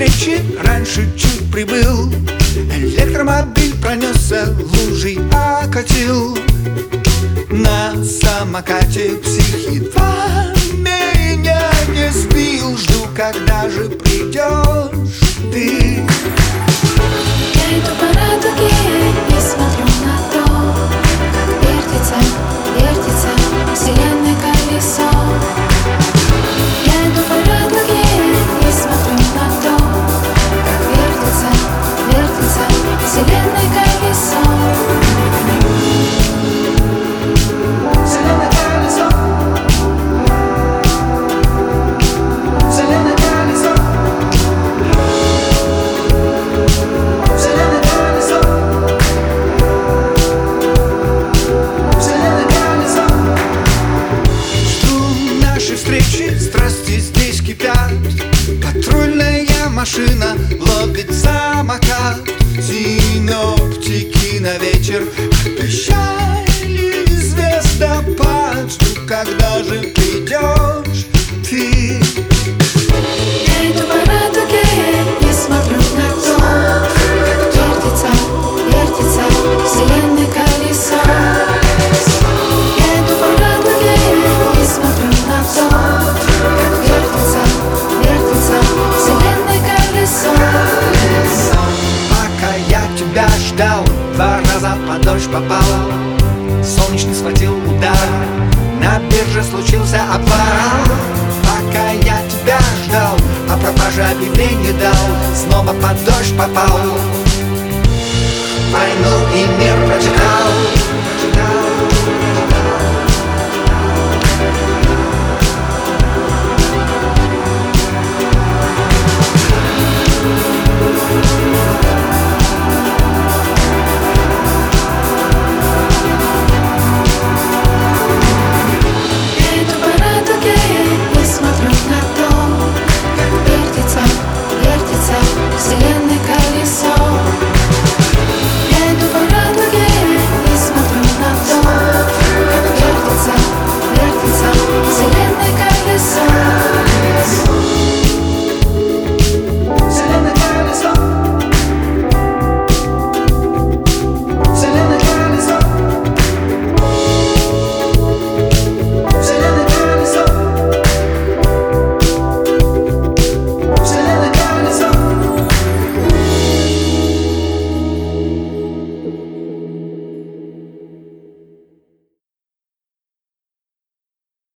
встречи раньше чуть прибыл. Электромобиль пронесся, лужей окатил. На самокате псих едва меня не сбил. Жду, когда же придешь ты. Я иду по радуге и смотрю на то, как вертится, вертится вселенной колесо. Я иду по радуге и смотрю на то, как вертится, вертится вселенной колесо. Страсти здесь кипят. Патрульная машина ловит самокат. Синоптики на вечер обещали звездопад. Жду, когда же придешь ты. Я иду по радуге и смотрю на то, как вертится, вертится вселенной колесо. Я иду по радуге и смотрю на то, как вертится, вертится вселенной колесо. Пока я тебя ждал, 2 раза под дождь попал. Солнечный схватил удар, на бирже случился обвал. Пока я тебя ждал, о пропаже объявление дал, снова под дождь попал. Войну и мир прочитал.